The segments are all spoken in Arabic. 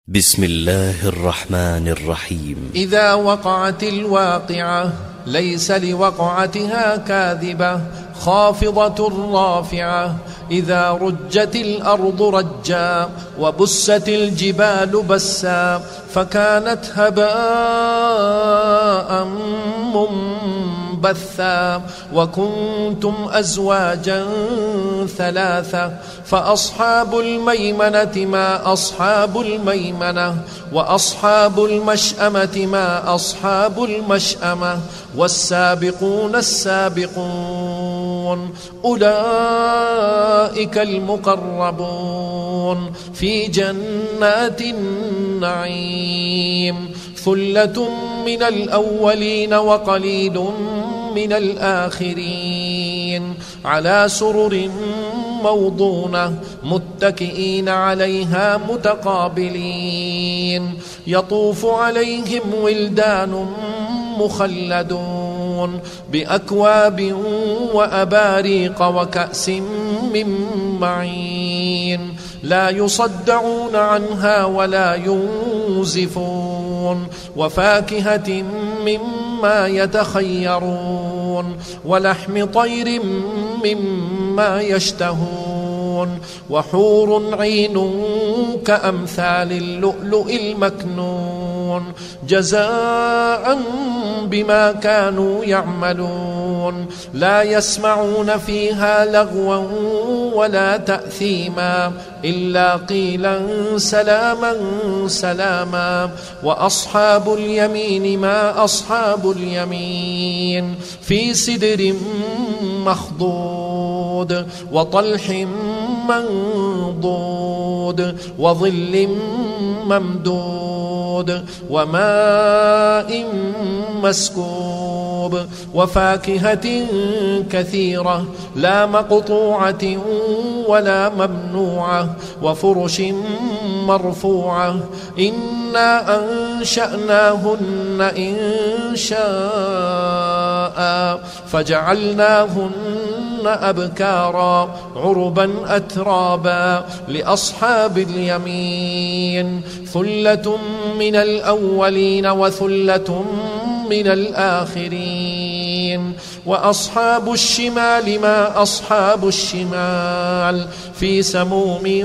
بسم الله الرحمن الرحيم. إذا وقعت الواقعة ليس لوقعتها كاذبة خافضة رافعة. إذا رجت الأرض رجا وبست الجبال بسا فكانت هباء منبثا وكنتم أزواجا ثلاثة فأصحاب الميمنة ما أصحاب الميمنة وأصحاب المشأمة ما أصحاب المشأمة والسابقون السابقون أولئك المقربون في جنات النعيم. ثلة من الأولين وقليل من الآخرين على سرر موضونة متكئين عليها متقابلين يطوف عليهم ولدان مخلدون بأكواب وأباريق وكأس من معين لا يصدعون عنها ولا ينزفون وفاكهة مما يتخيرون ولحم طير مما يشتهون وحور عين كأمثال اللؤلؤ المكنون جزاء بما كانوا يعملون. لا يسمعون فيها لغوا ولا تأثيما إلا قيلا سلاما سلاما. وأصحاب اليمين ما أصحاب اليمين في سدر مخضود وطلح منضود وظل ممدود وماء مسكوب وفاكهة كثيرة لا مقطوعة ولا ممنوعة وفرش مرفوعة. إنا أنشأناهن إن شاء فجعلناهن أبكارا عربا أترابا لأصحاب اليمين. ثلة من الأولين وثلة من الآخرين. وأصحاب الشمال ما أصحاب الشمال في سموم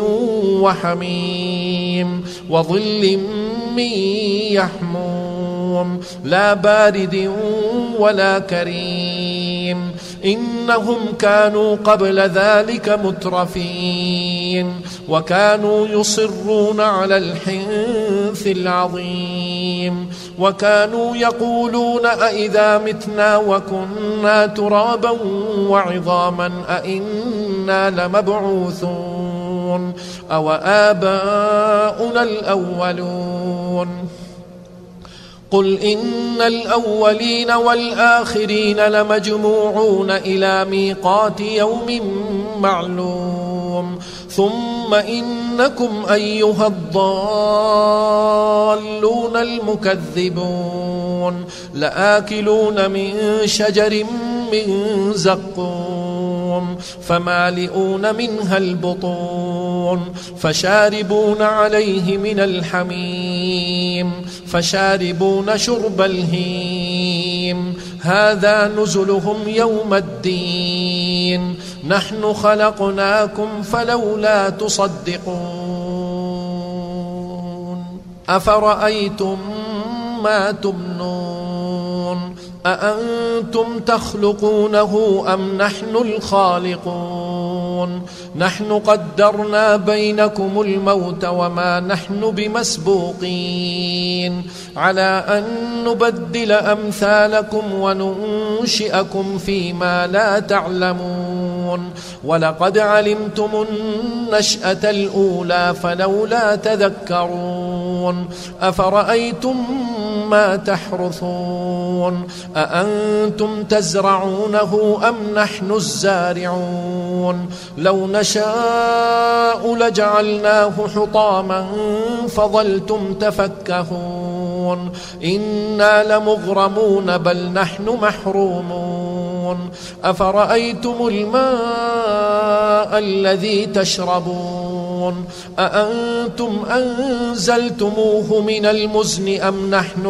وحميم وظل من يحموم لا بارد ولا كريم. إنهم كانوا قبل ذلك مترفين وكانوا يصرون على الحنث العظيم وكانوا يقولون أئذا متنا وكنا ترابا وعظاما أئنا لمبعوثون أو آباؤنا الأولون. قل إن الأولين والآخرين لمجموعون إلى ميقات يوم معلوم. ثم إنكم أيها الضالون المكذبون لآكلون من شجر من زقوم فمالئون منها البطون فشاربون عليه من الحميم فشاربون شرب الهيم. هذا نزلهم يوم الدين نحن خلقناكم فلولا تصدقون. أفرأيتم ما تمنون أأنتم تخلقونه أم نحن الخالقون. نحن قدرنا بينكم الموت وما نحن بمسبوقين على أن نبدل أمثالكم وننشئكم فيما لا تعلمون. ولقد علمتم النشأة الأولى فلولا تذكرون. أفرأيتم ما تحرثون أأنتم تزرعونه أم نحن الزارعون. لو نشاء لجعلناه حطاما فظلتم تفكهون. إنا لمغرمون بل نحن محرومون. أفرأيتم الماء الذي تشربون أأنتم أنزلتموه من المزن أم نحن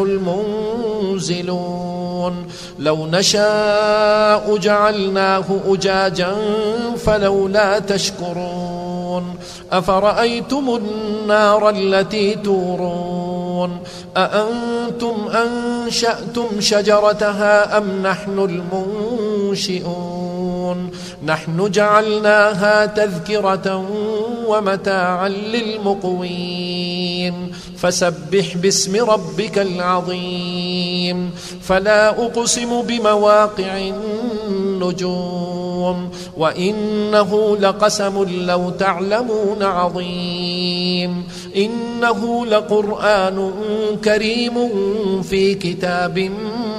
المنزلون لو نشاء جعلناه أجاجا فلولا تشكرون أفرأيتم النار التي تورون أأنتم أنشأتم شجرتها أم نحن المنشئون نحن جعلناها تذكرة ومتاعا للمقوين فسبح باسم ربك العظيم فلا أقسم بمواقع النجوم وإنه لقسم لو تعلمون عظيم إنه لقرآن كريم في كتاب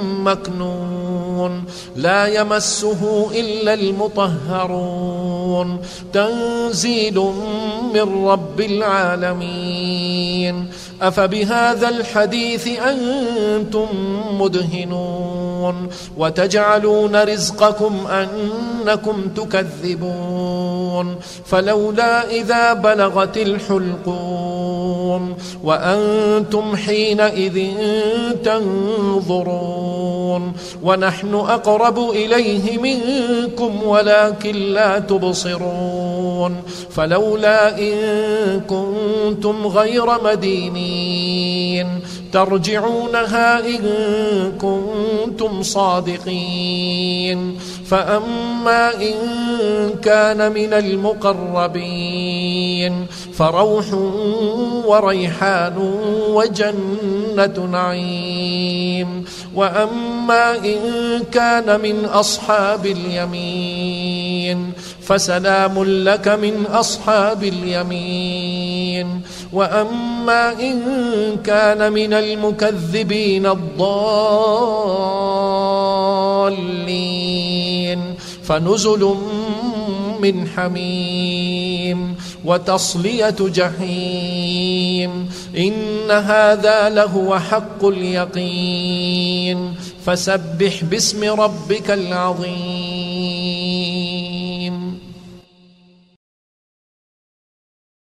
مكنون لا يمسه إلا المطهرون تنزيل من رب العالمين أفبهذا الحديث أنتم مدهنون وتجعلون رزقكم أنكم تكذبون فلولا إذا بلغت الحلقوم وأنتم حينئذ تنظرون ونحن أقرب إليه منكم ولكن لا تبصرون فلولا إن كنتم غير مدينين ترجعونها إن كنتم صادقين فأما إن كان من المقربين فروح وريحان وجنة نعيم وأما إن كان من أصحاب اليمين فسلام لك من أصحاب اليمين وأما إن كان من المكذبين الضالين فنزل من حميم وتصلية جحيم إن هذا لهو حق اليقين فسبح باسم ربك العظيم